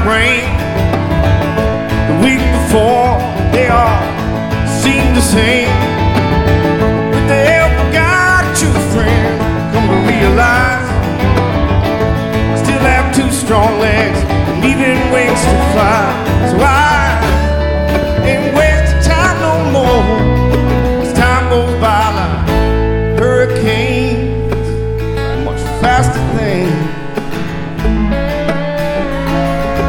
rain. The week before, they all seemed the same. But they ever got you, friend, come to realize still have two strong legs and even wings to fly. So I ain't wasting time no more, as time goes by like hurricanes, much faster things.